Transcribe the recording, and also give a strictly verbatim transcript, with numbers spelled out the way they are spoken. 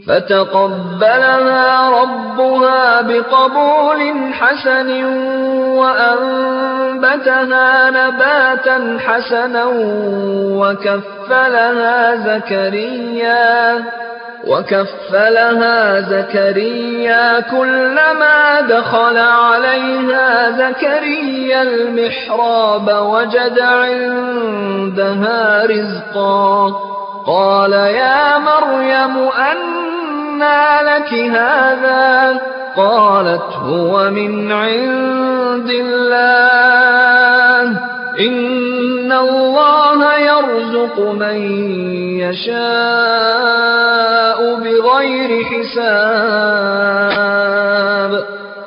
فتقبلها ربها بقبول حسن وأنبتها نباتا حسنا وكفلها زكريا وكفلها زكريا كلما دخل عليها زكريا المحراب وجد عندها رزقا قال يا مريم أنى لك هذا قالت هو من عند الله إن الله يرزق من يشاء بغير حساب